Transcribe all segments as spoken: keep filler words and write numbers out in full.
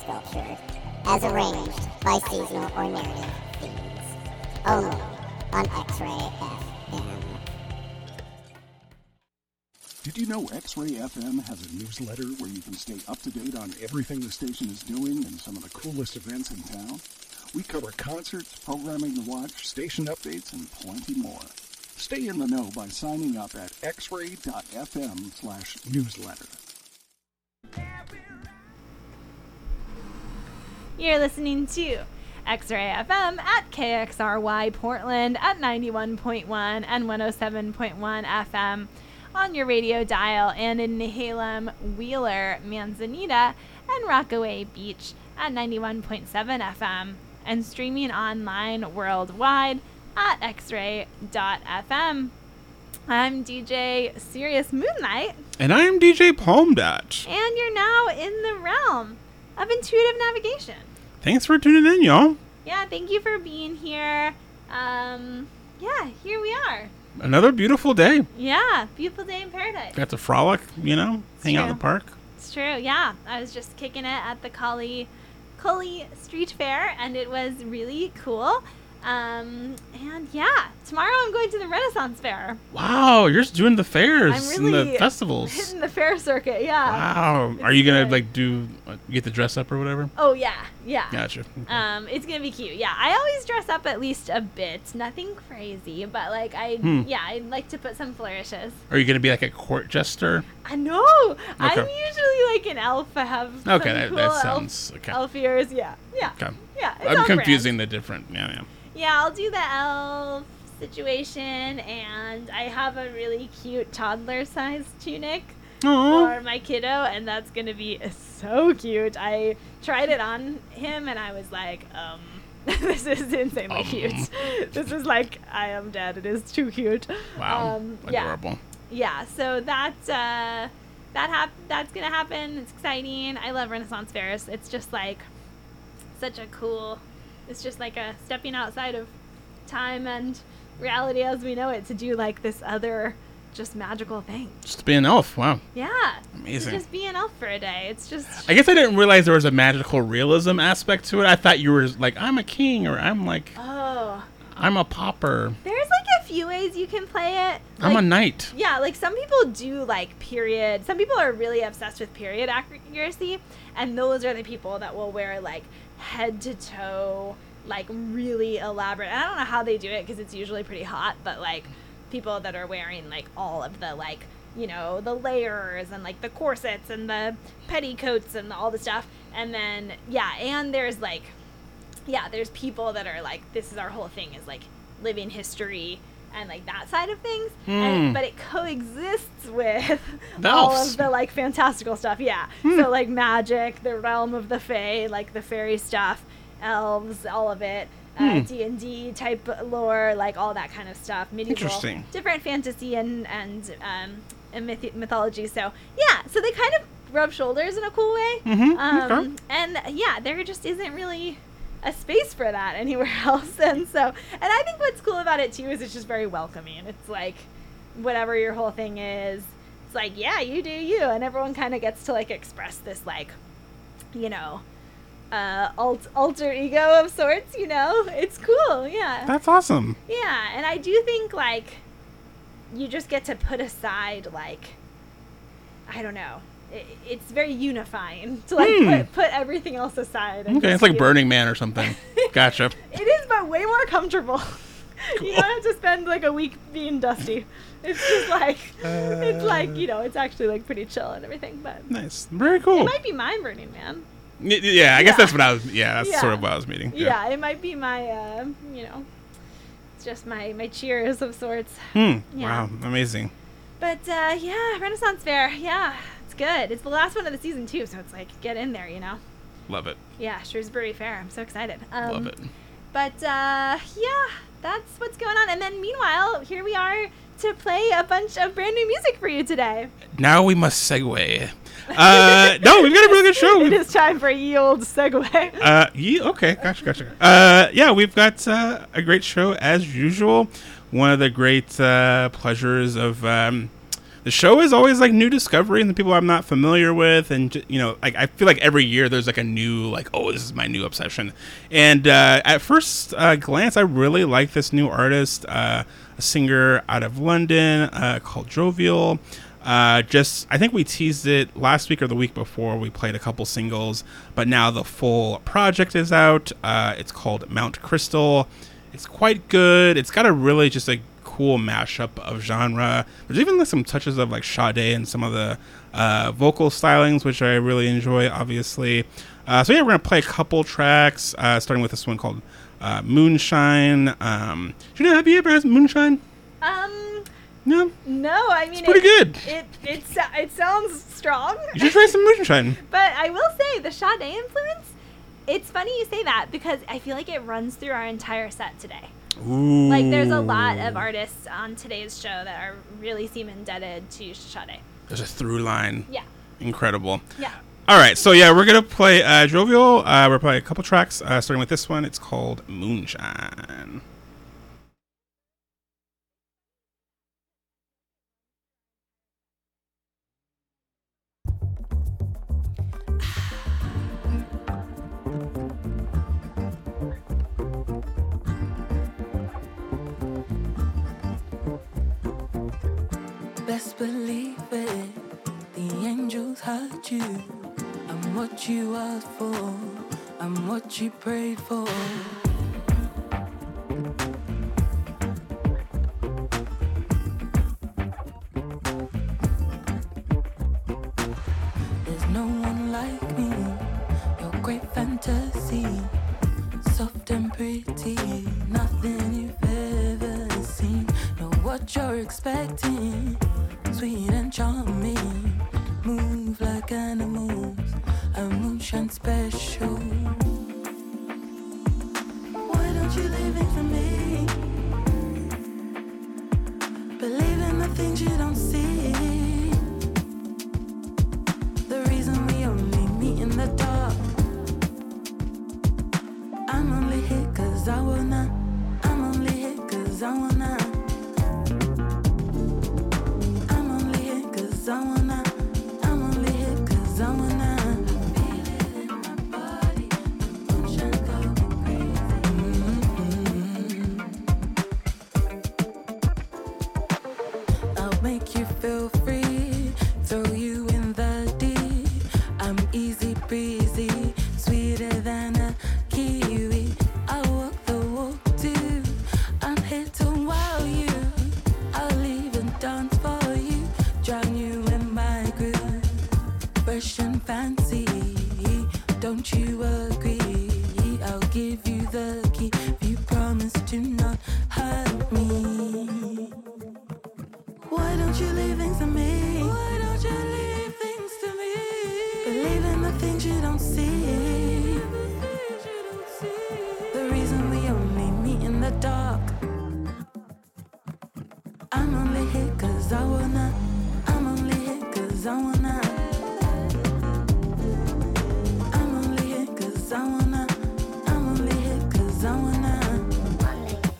Culture, as arranged by seasonal or narrative themes. Only on X-Ray F M. Did you know X-Ray F M has a newsletter where you can stay up to date on everything the station is doing and some of the coolest events in town? We cover concerts, programming to watch, station updates, and plenty more. Stay in the know by signing up at xray.fm slash newsletter. You're listening to X-Ray F M at K X R Y Portland at ninety-one point one and one oh seven point one F M on your radio dial, and in Nehalem, Wheeler, Manzanita, and Rockaway Beach at ninety-one point seven F M, and streaming online worldwide at x ray dot f m. I'm D J Sirius Moonlight. And I'm D J Palm Dot. And you're now in the realm of intuitive navigation. Thanks for tuning in, y'all. Yeah, thank you for being here. Um, yeah, here we are. Another beautiful day. Yeah, beautiful day in paradise. Got to frolic, you know, It's hang true. out in the park. It's true, yeah. I was just kicking it at the Cully, Cully Street Fair, and it was really cool. Um, and yeah, tomorrow I'm going to the Renaissance Fair. Wow, you're just doing the fairs I'm really and the festivals. hitting the fair circuit, yeah. Wow. It's Are you going good. to, like, do, uh, get the dress up or whatever? Oh, yeah, yeah. Gotcha. Um, it's gonna be cute. Yeah, I always dress up at least a bit. Nothing crazy, but like I, Hmm. yeah, I like to put some flourishes. Are you going to be, like, a court jester? I know. I'm usually like an elf. I have some Okay, that, cool that elf, sounds... Okay. elf ears. Yeah, yeah, Okay. yeah. It's I'm all confusing brand. the different... Yeah, yeah. Yeah, I'll do the elf situation, and I have a really cute toddler-sized tunic Aww. for my kiddo, and that's gonna be so cute. I tried it on him, and I was like, um, this is insanely Um. cute. This is like, I am dead. It is too cute. Wow. Um, yeah, Adorable. yeah. So that uh, that hap- that's gonna happen. It's exciting. I love Renaissance fairs. It's just like such a cool. It's just like a stepping outside of time and reality as we know it to do like this other just magical thing. Just to be an elf. Wow. Yeah. Amazing. To just be an elf for a day. It's just I guess I didn't realize there was a magical realism aspect to it. I thought you were like, I'm a king, or I'm like, oh. I'm a pauper. There's like a few ways you can play it. I'm a Like, knight. yeah, like some people do like period. Some people are really obsessed with period accuracy, and those are the people that will wear like head to toe, like really elaborate. And I don't know how they do it because it's usually pretty hot, but like people that are wearing like all of the like, you know, the layers and like the corsets and the petticoats and all the stuff. And then yeah, and there's like yeah, there's people that are like, this is our whole thing is like living history and like that side of things, Hmm. and, but it coexists with The all elves. of the like fantastical stuff. Yeah, Hmm. so like magic, the realm of the fae, like the fairy stuff, elves, all of it, uh, Hmm. D and D type lore, like all that kind of stuff. Medieval, Interesting. different fantasy and and um and myth- mythology. So yeah, so they kind of rub shoulders in a cool way. Mhm, Um, okay. and yeah, there just isn't really a space for that anywhere else. And so, and I think what's cool about it too is it's just very welcoming. It's like whatever your whole thing is, it's like, yeah, you do you, and everyone kind of gets to like express this like, you know, uh alt- alter ego of sorts, you know. It's cool. Yeah. That's awesome. Yeah, and I do think like you just get to put aside like, I don't know, it, it's very unifying to like Hmm. put, put everything else aside. And Okay, just it's like be- Burning Man or something. Gotcha. It is, but way more comfortable. You don't have to spend like a week being dusty. It's just like it's like, you know, it's actually like pretty chill and everything. But Nice. Very cool. it might be mind Burning Man. Y- yeah, I guess Yeah. that's what I was. Yeah, that's Yeah. sort of what I was meaning. Yeah, it might be my, uh, you know, it's just my my cheers of sorts. Hmm. Yeah. Wow. Amazing. But uh, yeah, Renaissance Fair. Yeah, it's good. It's the last one of the season too, so it's like get in there, you know. Love it. Yeah, Shrewsbury Fair. I'm so excited. Um, Love it. But uh, yeah, that's what's going on. And then meanwhile, here we are to play a bunch of brand new music for you today. Now we must segue. Uh, no, we've got a really good show. It We've- is time for a ye old segue. Uh, yeah, okay, gotcha, gotcha. Uh, yeah, we've got uh, a great show as usual. One of the great uh, pleasures of um, the show is always like new discovery and the people I'm not familiar with, and ju- you know, like I feel like every year there's like a new like, oh, this is my new obsession. And uh, at first uh, glance, I really like this new artist, uh, a singer out of London uh, called Jovial. Uh, just I think we teased it last week or the week before. We played a couple singles, but now the full project is out. Uh, it's called Mount Crystal. It's quite good. It's got a really just a cool mashup of genre. There's even like some touches of like Sade and some of the uh, vocal stylings, which I really enjoy, obviously. Uh, so yeah, we're gonna play a couple tracks, uh, starting with this one called uh, Moonshine. Um, do you know? Have you ever had Moonshine? Um, No. no, I mean It's pretty it, good. It it so- it sounds strong. You should try some Moonshine. But I will say the Sade influence. It's funny you say that because I feel like it runs through our entire set today. Ooh. Like there's a lot of artists on today's show that are really seem indebted to Sade. There's a through line. Yeah. Incredible. Yeah. All right, so yeah, we're gonna play uh, Jovial. Uh, we're playing a couple tracks, uh, starting with this one. It's called Moonshine. Best believe it, the angels heard you. I'm what you asked for, I'm what you prayed for. There's no one like me, your great fantasy, soft and pretty, nothing you've ever seen. Know what you're expecting, sweet and charming, move like animals, a moonshine special. Why don't you leave it for me? Believe in the things you don't see. The reason we only meet in the dark. I'm only here cause I wanna. I'm only here cause I wanna. I'm only here cause I wanna. I'm only here cause I wanna. I feel it in my body. The moonshine got me crazy. Mm-hmm. I'll make you feel free. Throw you in the deep. I'm easy breezy, sweeter than a kiwi. I walk the walk too. I'm here to wow you. I'll even dance for you, drown you in my groove. Fresh and fancy, don't you agree? I'll give you the key if you promise to not hurt me. Why don't you leave things to me? Why don't you leave things to me? Believe in the things you don't see. The reason we only meet in the dark. I'm only here cause I wanna. I'm only here cause I wanna. I'm only here cause I wanna. I'm only here cause I wanna.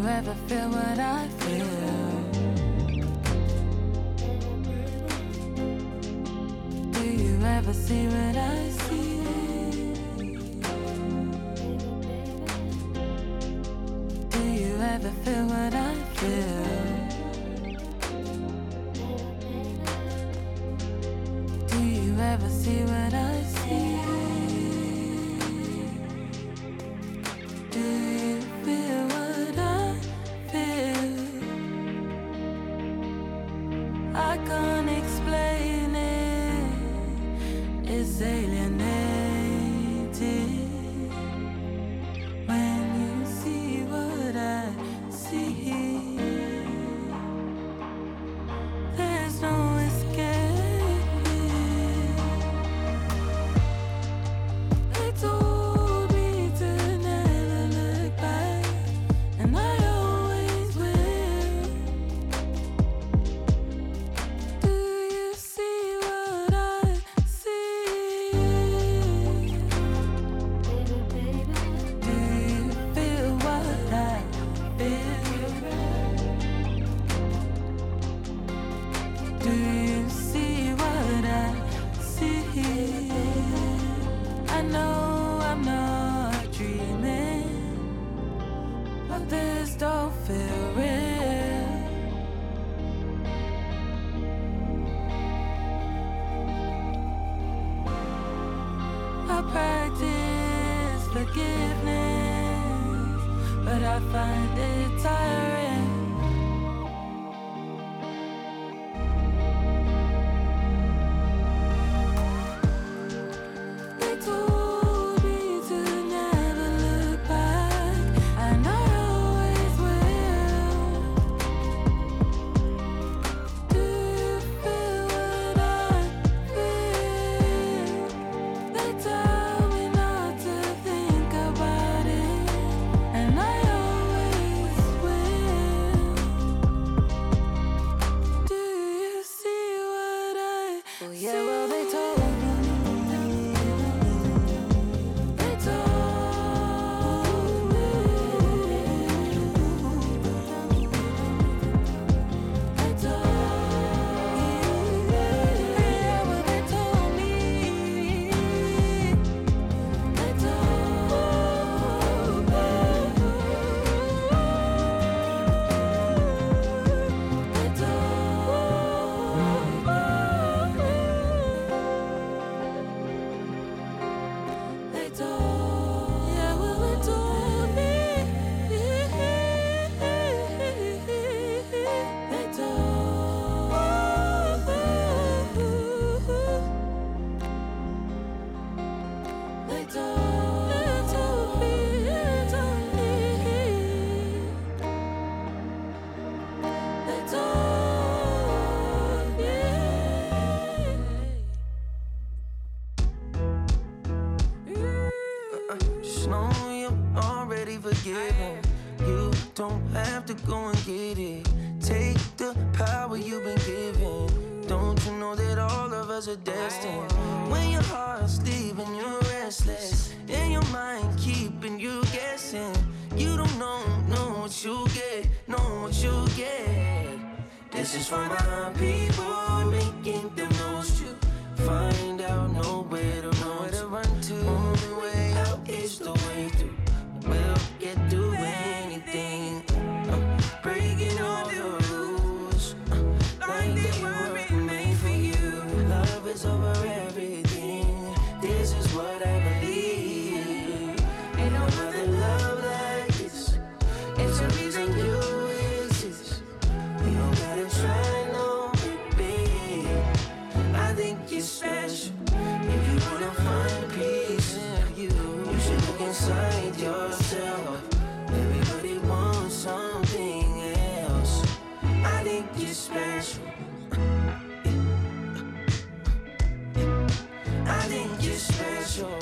you ever feel what I feel? Do you ever see what I see? Do you ever feel what I feel? Do you ever see what I see? Do you feel what I feel? I can't explain it. It's alienating when you see what I see. There's no escape. They told me to never look back, and I always will. Do you see what I see? Do you feel what I feel? Do you see what I see? I know I'm not dreaming, but this don't feel real. I practice forgiveness, but I find it tiring. They told me to never look back, and I always will. Do you feel what I feel? They tell me not to think about it, and I always will. Do you see what I see? Yeah, well, they told me. They told me. They told me. Yeah, well, they told me. They told me. They told me. They told, yeah, well, they told me. They told, they told, they told me, they told me. They told me. Just know you're already forgiven. You don't have to go and get it. Take the power you've been given. Don't you know that all of us are destined? When your heart's leaving, you're restless, and your mind keeping you guessing. You don't know, know what you get, know what you get. This is for my people making the most you find out nowhere to run to. Run to. Only way out is the way through. We'll get through anything. Uh, breaking all the rules, uh, like they were made for you. Love is over everything. This is what I believe. Ain't no other love like this. It's the reason you exist. We don't gotta try, no, baby. I think you're special. If you wanna find peace in you, you should look inside yourself. Everybody wants something else. I think you're special. I think you're special.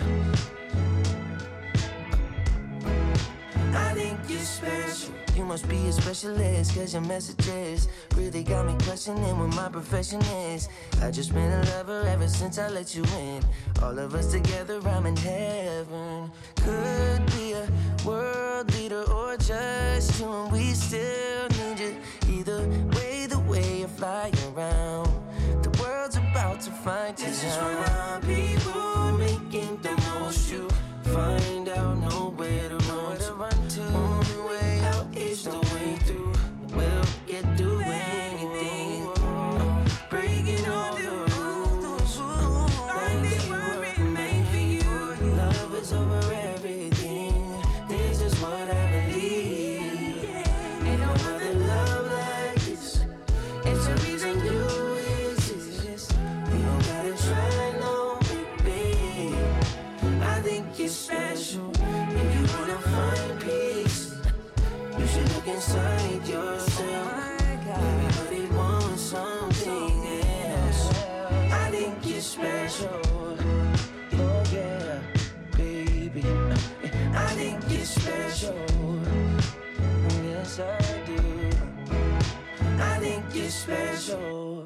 I think you're special. You must be a specialist, cause your messages really got me questioning what my profession is. I just been a lover ever since I let you in. All of us together, I'm in heaven. Could be a world leader or just missed you and we still need you. Either way, the way you're flying around, the world's about to find you. This is for our people making the most. You find out nowhere to run to. Run to. Only way out is the way through. We'll get through anything. Breaking all the rules. Like they were made for you. Love is over everything. This is what I believe. Ain't no other love like this. It's the reason you exist. You don't gotta try, no, baby. I think you're special. If you wanna find peace, you should look inside yourself. Everybody wants something else. I think you're special. Oh yeah, baby. I think you're special. Yes, I do. I think you're special.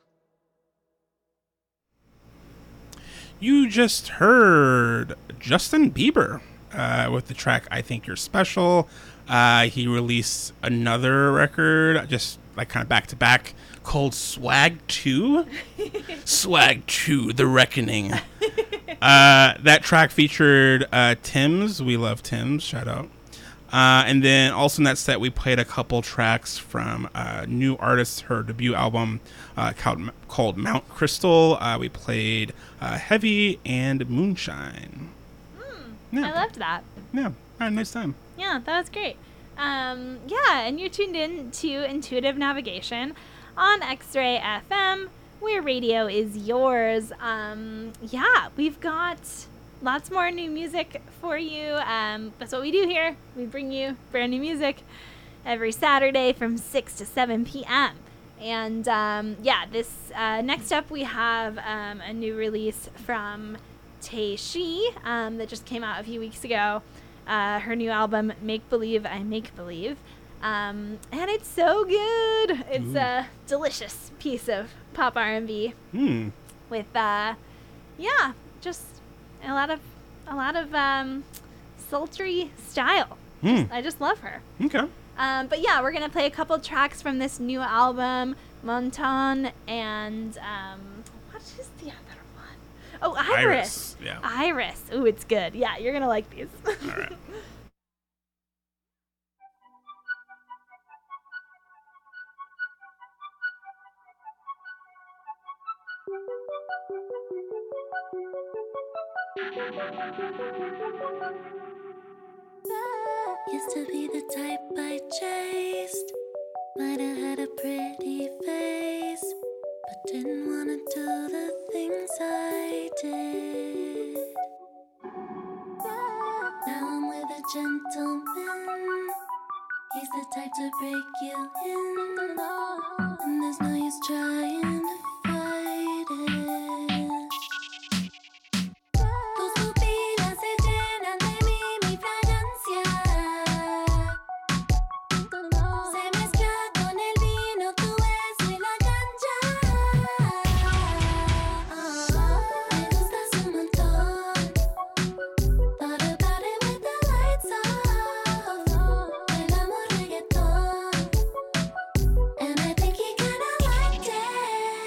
You just heard Justin Bieber uh, with the track I Think You're Special. Uh, he released another record, just like kind of back to back, called Swag two. Swag two, The Reckoning. Uh, that track featured uh, Tim's. We love Tim's. Shout out. Uh, and then also in that set, we played a couple tracks from uh, new artists, her debut album uh, called, called Mount Crystal. Uh, we played uh, Heavy and Moonshine. Mm, Yeah. I loved that. Yeah, had a nice time. Yeah, that was great. Um, yeah, and you're tuned in to Intuitive Navigation on X-Ray F M, where radio is yours. Um, yeah, we've got lots more new music for you. Um, that's what we do here. We bring you brand new music every Saturday from six to seven p.m. And um, yeah, this uh, next up we have um, a new release from Tae Shi um, that just came out a few weeks ago. Uh, her new album, Make Believe I Make Believe. Um, and it's so good. It's Ooh. a delicious piece of pop R and B Hmm. with, uh, yeah, just a lot of, a lot of um, sultry style. Hmm. Just- I just love her. Okay. Um, but yeah, we're gonna play a couple tracks from this new album, Monton, and um, what is the other one? Oh, Iris. Iris, yeah. Iris. Ooh, it's good. Yeah, you're gonna like these. All right. Used to be the type I chased. Might have had a pretty face, but didn't wanna do the things I did. Now I'm with a gentleman. He's the type to break you in, and there's no use trying to fight it. Tus pupilas se llenan de mí, mi fragancia se mezcla con el vino, tu beso y la cancha. Me gustas un montón. Thought about it with the lights off. Bailamos reggaeton, and I think he kinda liked it.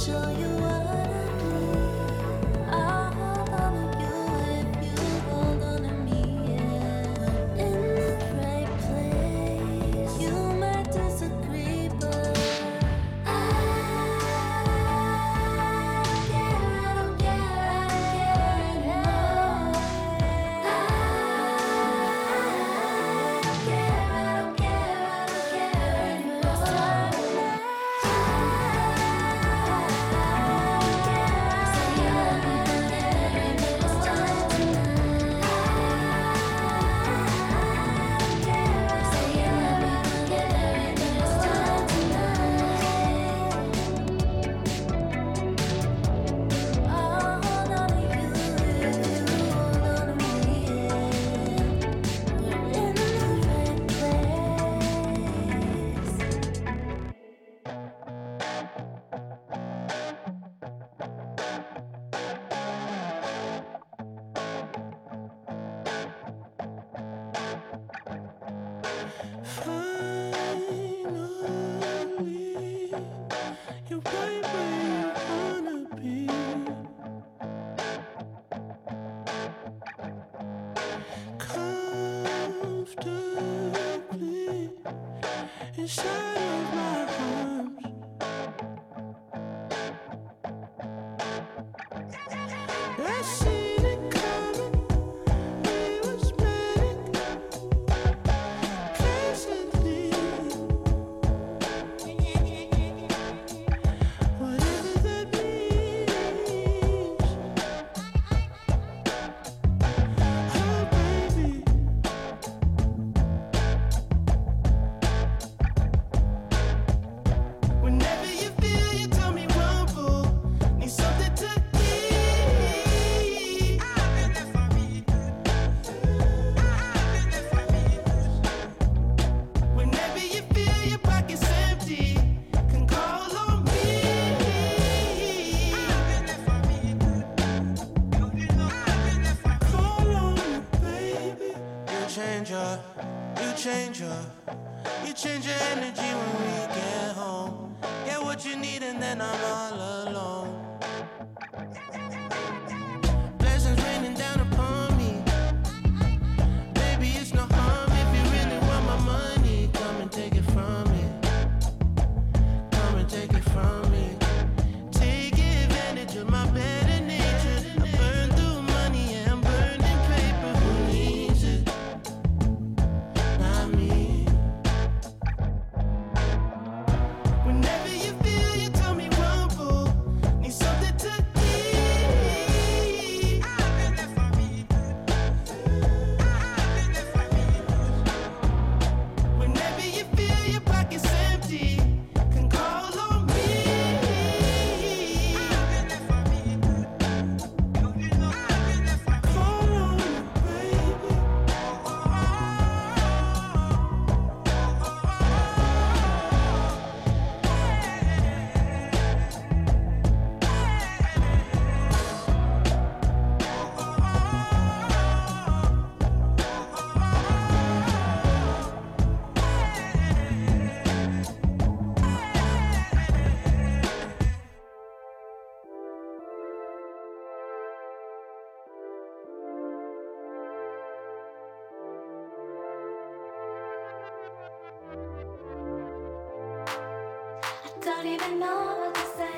Don't even know what to say.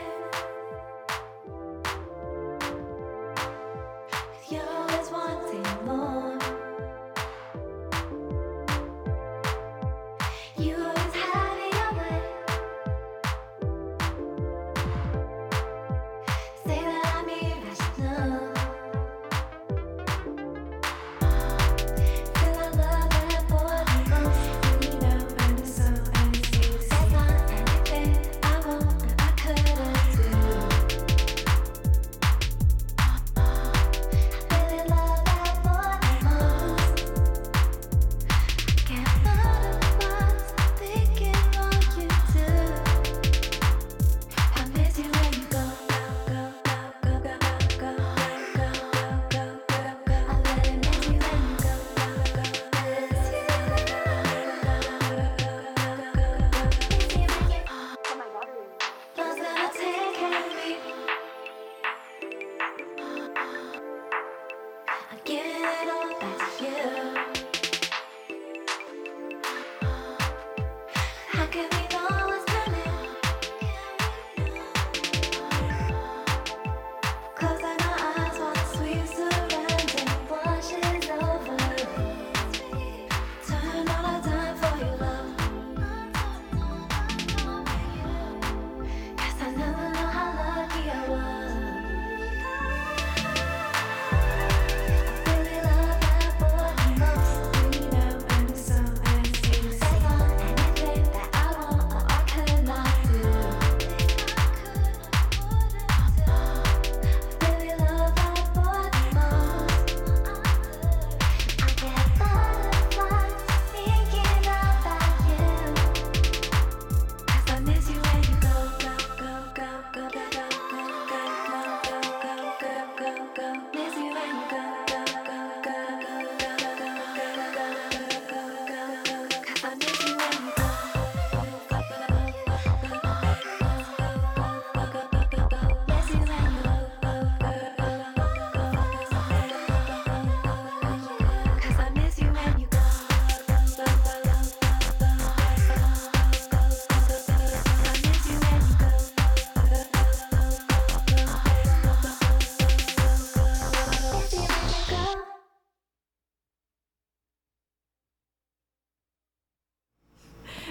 You're always wanting more. You always have it your way. Say that I'm irrational. Feel I love that for you. You know, and so and see. That's not anything I want, and I couldn't.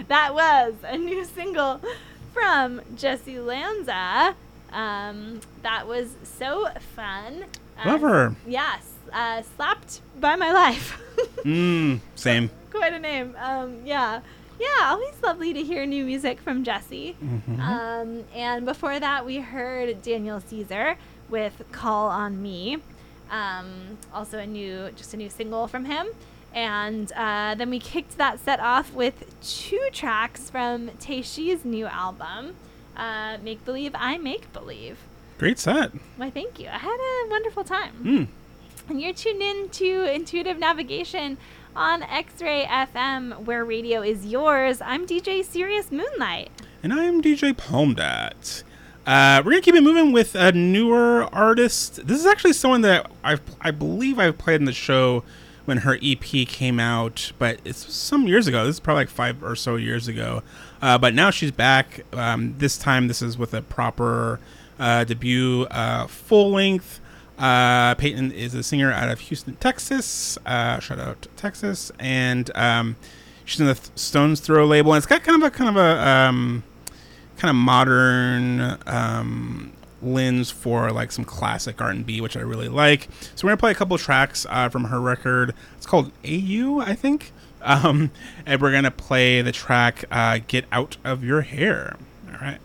That was a new single from Jessie Lanza. Um, that was so fun. Uh, Love her. Yes. Uh, slapped by my life. Mm, same. Quite a name. Um, yeah. Yeah, always lovely to hear new music from Jessie. Mhm. Um, and before that, we heard Daniel Caesar with Call on Me. Um, also a new, just a new single from him. And uh, then we kicked that set off with two tracks from Tayshi's new album, uh, Make Believe, I Make Believe. Great set. Why, thank you. I had a wonderful time. Mm. And you're tuned in to Intuitive Navigation on X-Ray F M, where radio is yours. I'm D J Sirius Moonlight. And I am D J Palmdat. Uh, we're going to keep it moving with a newer artist. This is actually someone that I've, I believe I've played in the show when her E P came out, but it's some years ago. This is probably like five or so years ago. Uh, but now she's back. Um, this time, this is with a proper uh, debut, uh, full length. Uh, Peyton is a singer out of Houston, Texas. Uh, shout out to Texas, and um, she's in the Th- Stones Throw label. And it's got kind of a kind of a um, kind of modern um, lens for like some classic R and B, which I really like. So we're gonna play a couple tracks uh, from her record. It's called A U, I think, um, and we're gonna play the track uh, "Get Out of Your Hair." All right.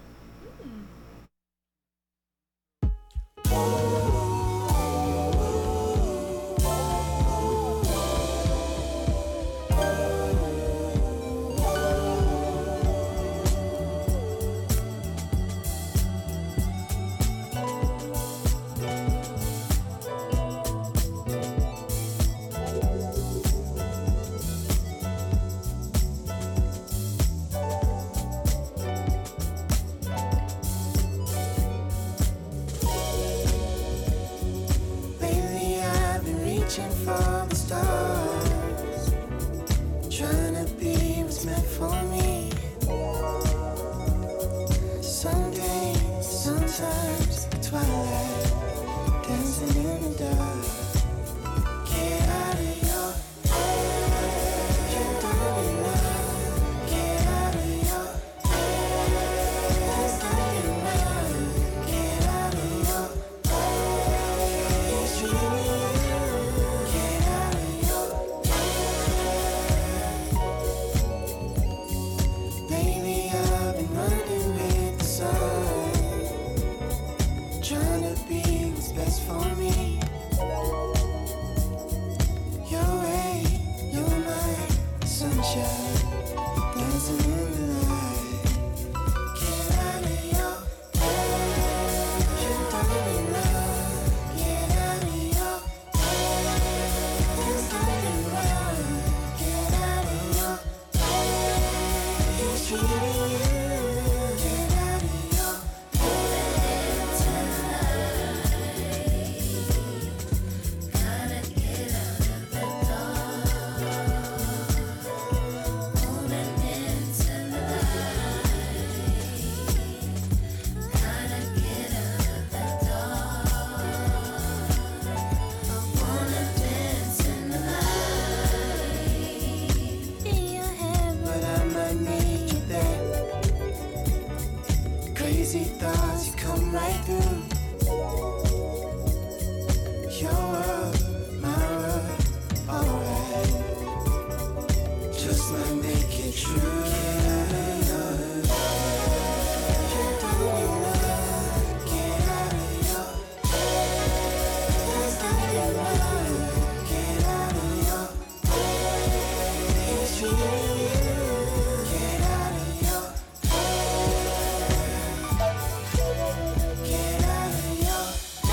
Lately I've been reaching for the stars, trying to be what's meant for me. Some days, sometimes, twilight, dancing in the dark. Get out of your head, you don't belong. Get out of your head, there's nothing wrong. Get out of your head, it's really you. Get out of your head. Lately I've been running with the sun, trying to be what's best for me. Your way, you're my sunshine, dancing in the light. Get out of your head, you don't belong. Get out of your head, there's nothing wrong. Get out of your head, it's really you. Get out of your head tonight. Gotta get out of the dark, moving into the light. Gotta get out of the dark, I wanna dance in the light. In your head, but I might need you there. Crazy thoughts, you come right through. Your world, my world, alright. Just might make it true. Get out of your head, you don't belong. Get out of your head, there's nothing wrong. Get out of your head, it's really you. Get out of your head, get out of your head.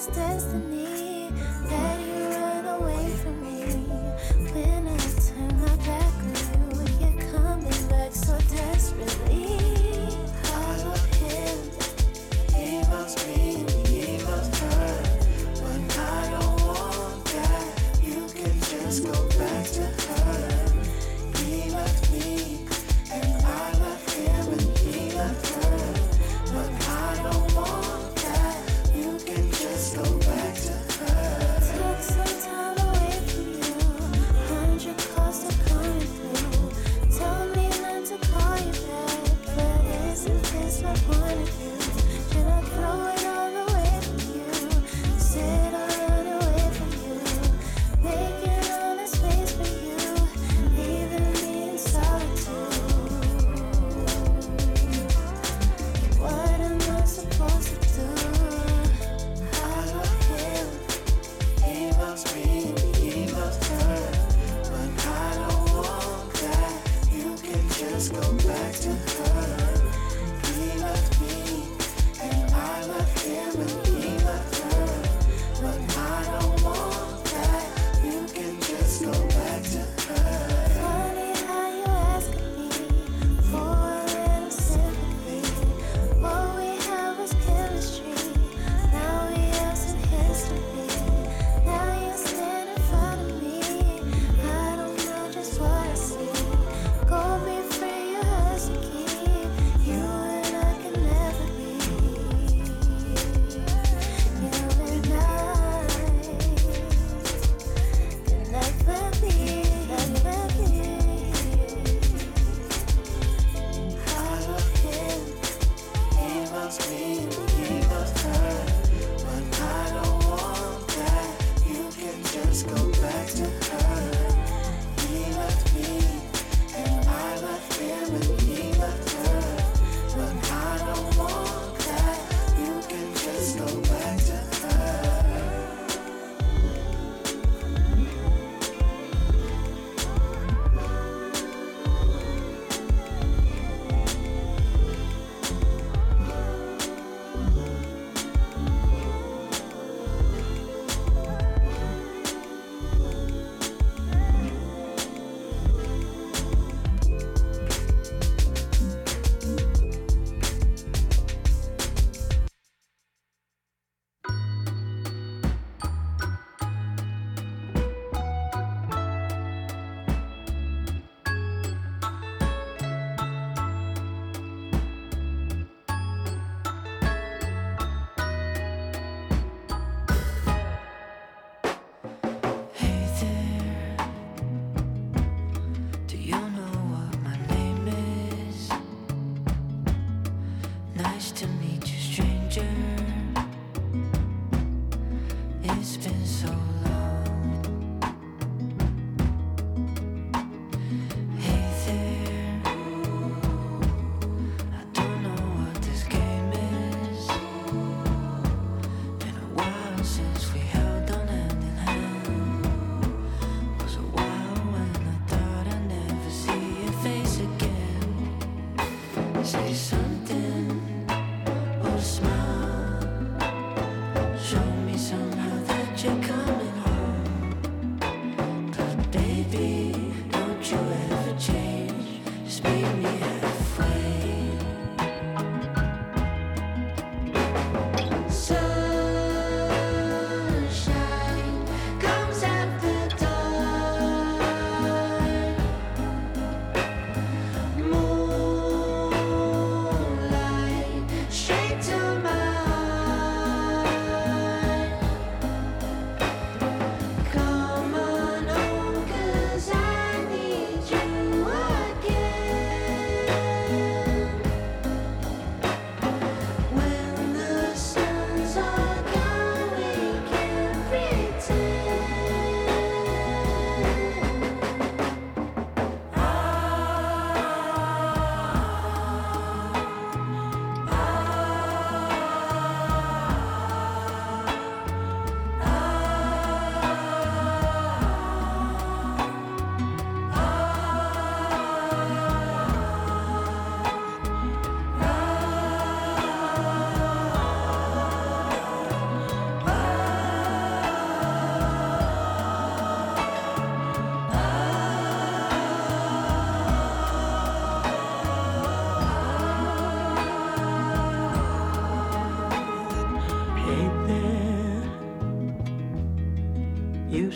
was destiny that you run away from me. When I turn my back on you, you're coming back so desperately. I love him, he loves me, he loves her. But I don't want that. You can just go back to her. He loved me, and I love him, and he loved her. But I don't want that. You can just go back to her. Took some time away from you. Hundred calls are coming through. Told me not to call you back, but isn't this my point of view? Should I throw it all away from you? Said I'll run away from you, making all the space for you, leaving me in solitude. What am I supposed to do? I love him, he loves me, he loves her. But I don't want that. You can just go back to her. He loved me, and I love him, and he loved her. But I don't want that. You can just go back to her. Funny how you asking me for a little sympathy. What we had was chemistry. Now we have some history. Now you stand in front of me. I don't know just what I see. Go be free, your hers to keep. You and I can never be. You and I can never be, never be. I love him, he loves me, he loves her. But I don't want that. You can just go back to her. He loved me, and I love him, and he loved her. But I don't want that. You can just go back to her. Hey there, do you know what my name is? Nice to meet you, stranger. It's been so long. Hey there, I don't know what this game is. Been a while since we held on hand in hand. Was a while when I thought I'd never see your face again. Say something or smile. Show me somehow that you're coming home.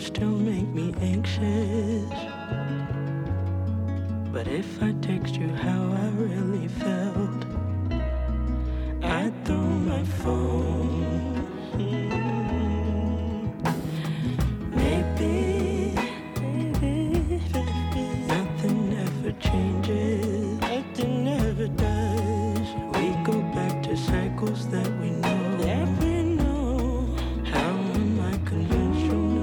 still make me anxious. But if I text you how I really felt, I'd throw my phone. Maybe, maybe, nothing ever changes, nothing ever does. We go back to cycles that we know, that we know. How am I conventional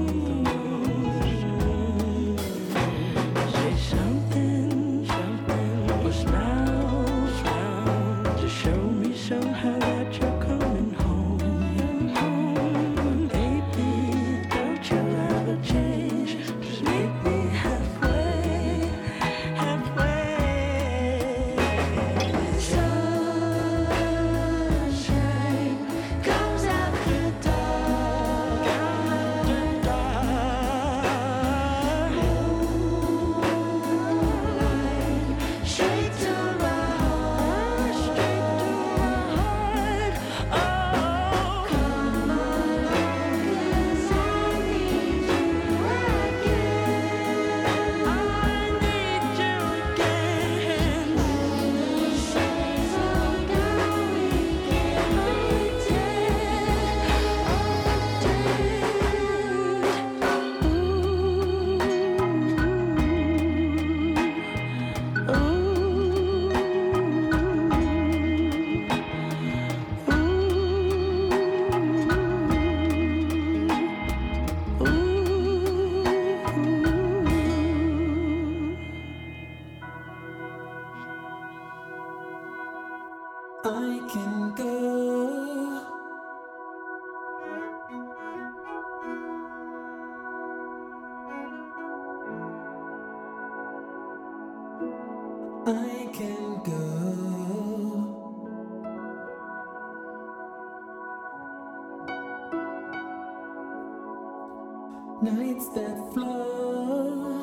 the most? Say something, something, or smile, smile, to show me somehow that you're coming home, home. Baby, don't you ever change, just meet me halfway, halfway. Sunshine comes out the dark, out the dark. Moonlight, straight to my heart, straight to my heart. Oh, come along, 'cause I need you again. I need you again. Says oh now we can I can go. I can go. Nights that flow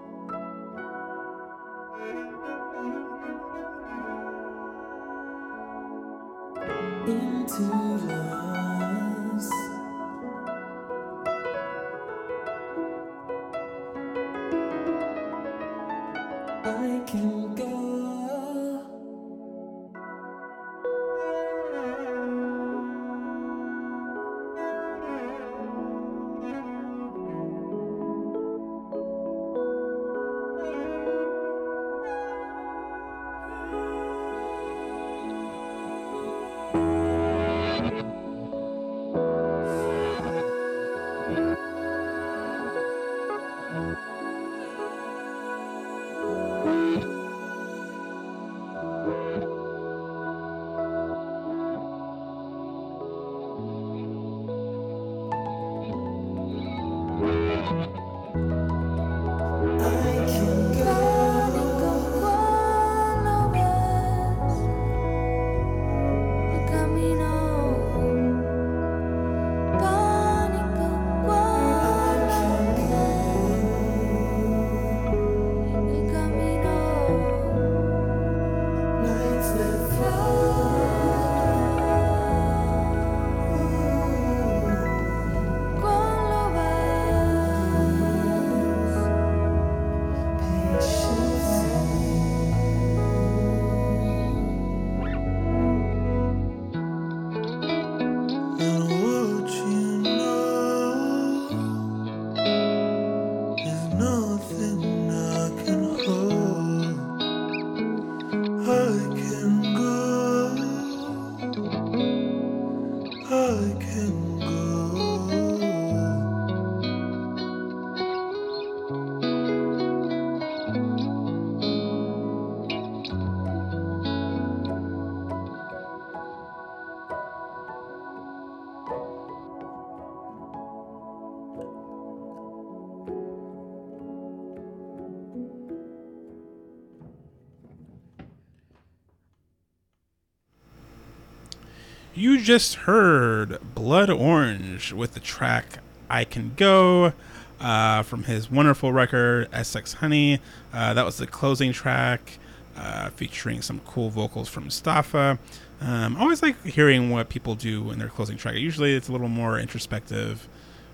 into loss. I can go. You just heard Blood Orange with the track I Can Go uh, from his wonderful record Essex Honey. Uh, that was the closing track uh, featuring some cool vocals from Mustafa. Um, I always like hearing what people do in their closing track. Usually it's a little more introspective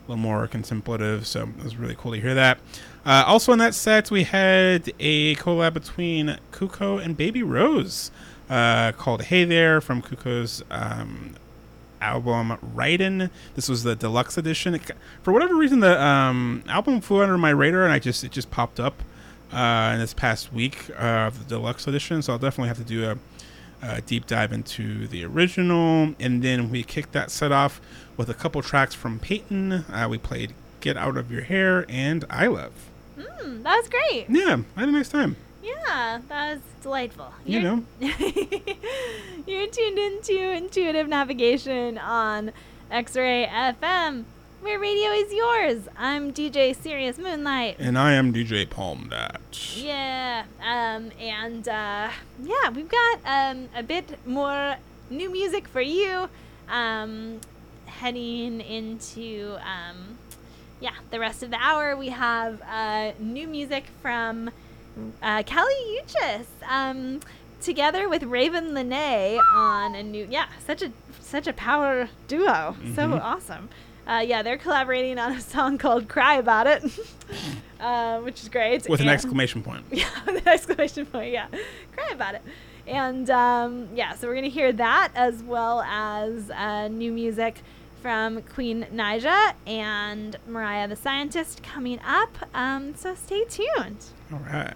little more contemplative. So it was really cool to hear that. Uh, also in that set, we had a collab between Kuko and Baby Rose uh, called Hey There from Kuko's um, album Raiden. This was the deluxe edition. It, for whatever reason, the um, album flew under my radar, and I just it just popped up uh, in this past week uh, of the deluxe edition. So I'll definitely have to do a, a deep dive into the original. And then we kicked that set off with a couple tracks from Peyton. Uh, we played Get Out of Your Hair and I Love. Mm, that was great. Yeah, I had a nice time. Yeah, that was delightful. You You're- know. You're tuned into Intuitive Navigation on X-Ray F M, where radio is yours. I'm D J Sirius Moonlight. And I am D J Palm Dat. Yeah, um, and uh, yeah, we've got um, a bit more new music for you, um, heading into um, yeah the rest of the hour. We have uh, new music from uh, Kelly Uchis, um, together with Raven Lene on a new yeah such a such a power duo, so Mhm. awesome. Uh, yeah, they're collaborating on a song called "Cry About It," uh, which is great. With an And- exclamation point. Yeah, with an exclamation point. Yeah, cry about it. And um, yeah, so we're gonna hear that as well as uh, new music from Queen Naija and Mariah the Scientist coming up. Um, so stay tuned. All right.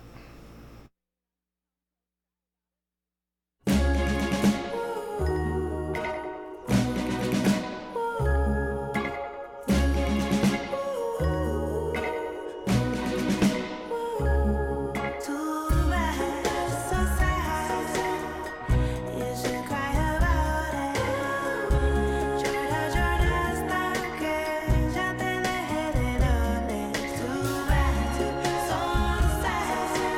Ya te dejé de dónde estuve. Son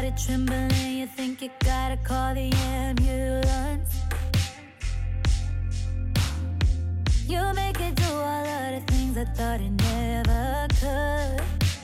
body trembling, you think you gotta call the ambulance. You make it do all of the things I thought it never could.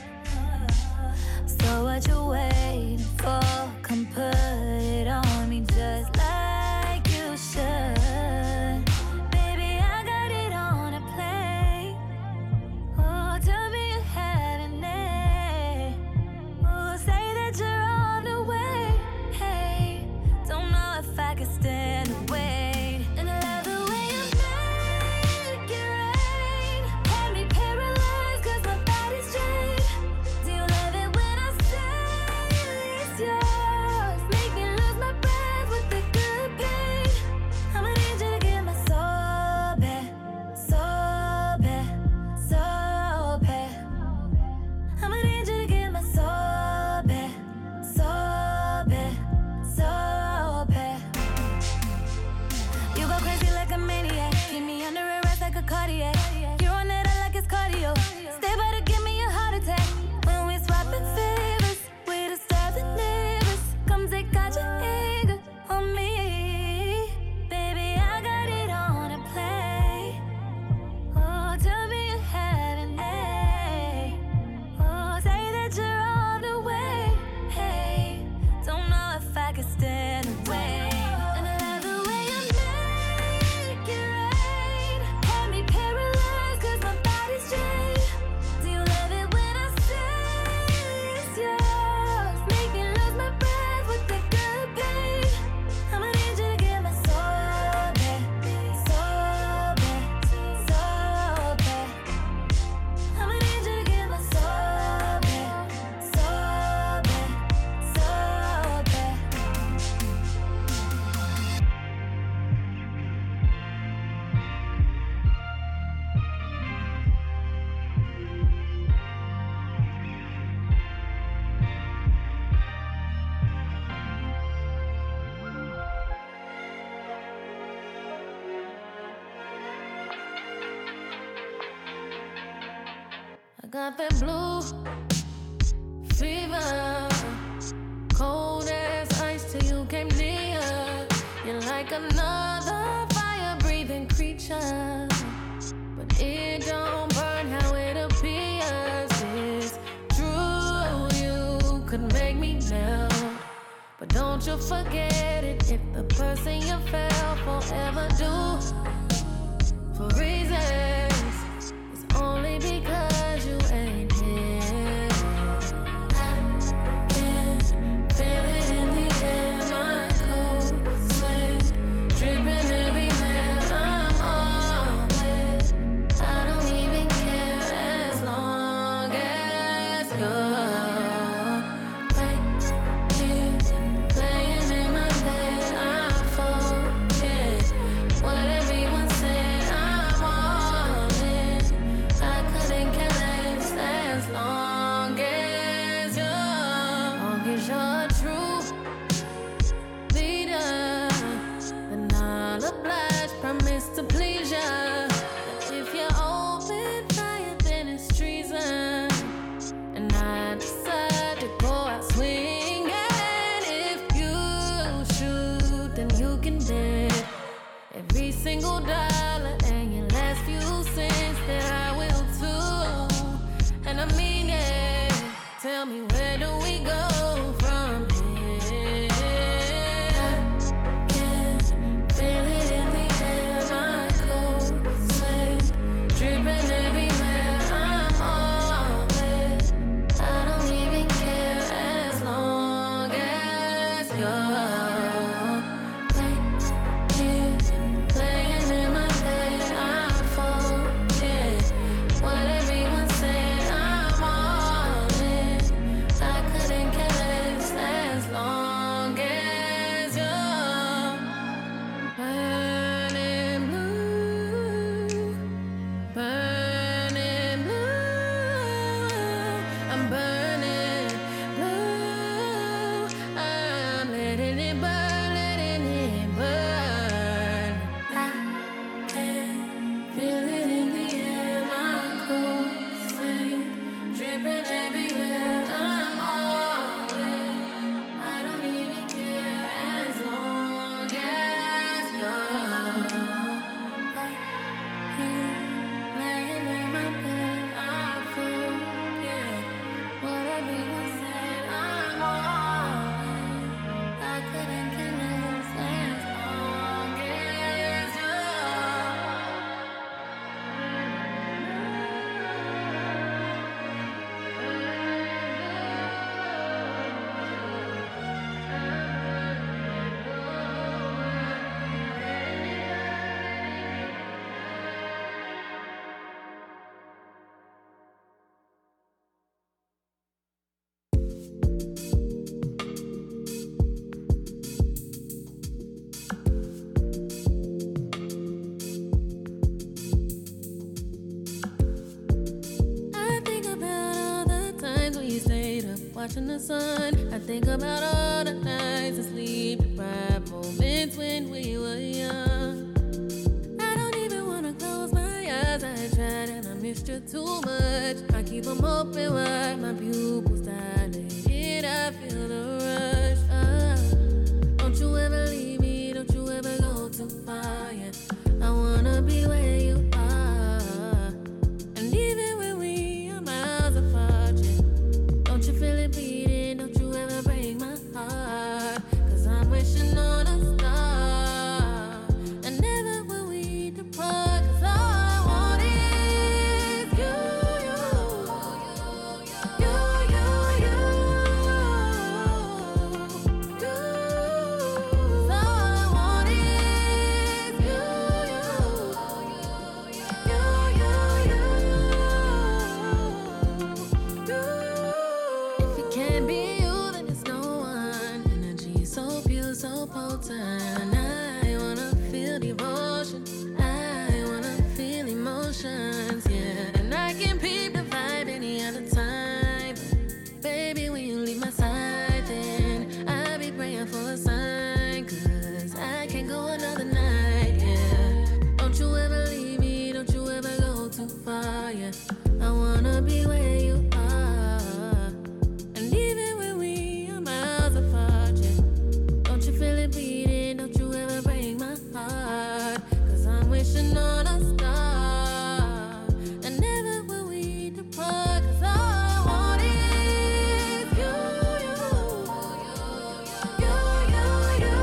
So what you waiting for? Come put it on me just like you should. Baby, I got it on a plate. Oh, tell me you haven't it. Oh, say that you're on the way. Hey, don't know if I can stand the wait. And I love the way you make it rain. Had me paralyzed 'cause my body's drained. Do you love it when I say it's yours? Make me lose my breath with the good pain. I'ma need you to get my soul back, soul back, soul back. I'ma need you to get my soul back, soul back, soul back. You go crazy like a maniac. Keep me under arrest like a cardiac. You're on it, I like it's cardio. Stay by to give me a heart attack. When we swapping favors, we the stars and neighbors. Come take out your anger on me. Baby, I got it on a plate. Oh, tell me you haven't it. Oh, say that you're on the way. Hey, don't know if I can stand the wait. And I love the way you make it rain. Had me paralyzed 'cause my body's drained. Do you love it when I say it's yours? Make me lose my breath with the good pain. I'ma need you to get my soul back, soul back, soul back. I'ma need you to get my soul back, soul back, soul back. I got that blue fever, cold as ice till you came near. You're like another fire-breathing creature, but it don't burn how it appears. It's true, you could make me melt, but don't you forget it. If the person you fell for ever do for reasons, it's only because you ain't here. I can feel it in the air, my cold sweat dripping everywhere. I'm all wet. I don't even care as long as you're right here, playing in my bed. I forget what everyone said. I'm all in. I couldn't care less as long as you're, long as you're true leader. Then I'll oblige, promise to please ya. But if you open fire, then it's treason. And I decide to go out swinging. If you shoot, then you can bet every single dollar and your last few cents that I will too. And I mean it. Tell me, where do we go from here? I can feel it in the air, my cold sweat dripping everywhere. I'm all wet. I don't even care as long as you're right here, playing in my bed. I forget what everyone said. I'm all in. watching the sun. I think about all the nights and sleep deprived moments when we were young. I don't even wanna close my eyes. I tried and I missed you too much. I keep them open wide, my pupils dilated. I feel the rush. Uh, don't you ever leave me, don't you ever go too far. Yeah. I wanna be where you are. And even when we are miles apart, yeah. Don't you feel it beating, don't you ever break my heart. Cause I'm wishing on a star. And never will we depart. Cause all I want is you, you, you, you, you, you. Cause all I want is you, you, you, you, you, you. If it can't be you, then it's no one. Energy so pure, so potent. I wanna feel devotion. I wanna feel emotions, yeah. And I can peep the vibe any other time. Baby, when you leave my side, then I'll be praying for a sign. Cause I can't go another night, yeah. Don't you ever leave me, don't you ever go too far, yeah. I wanna be where you are. And even when we are miles apart, yeah. Don't you feel it beating, don't you ever break my heart. Cause I'm wishing on a star. And never will we depart. Cause all I want is you, you, you, you, you,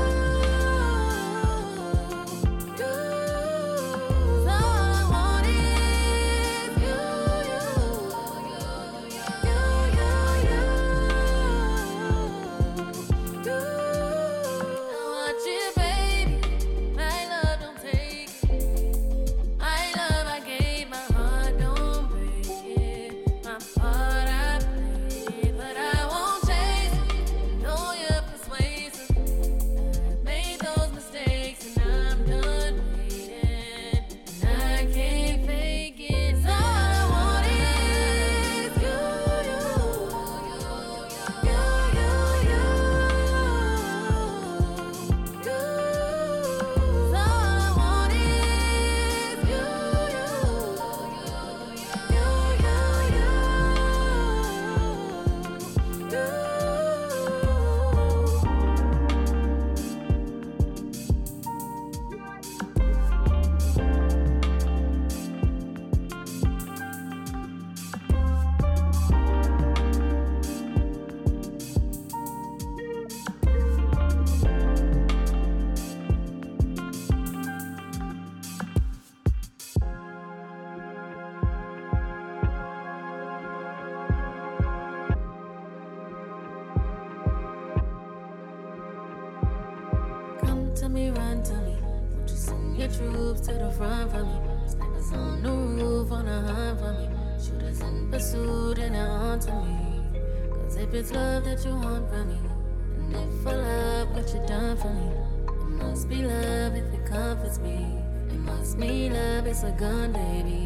you. Cause all I want is you, you, you, you, you, you. Now watch it, baby. My love don't take it. My love I gave, my heart don't break it. My part I played, but I won't chase it. Know you're persuasive. I've made those mistakes and I'm done waiting. And I can't fake it. So all I want is you, you, you, you, you, you. So all I want is you, you, you, you, you, you. Come to me, run to me. Won't you send your troops to the front for me? Snipers on the roof, on the hunt for me. Shooters in pursuit and they're onto me. Cause if it's love that you want from me, and if I love what you done for me, it must be love if it comforts me. It must be love, it's a gun, baby.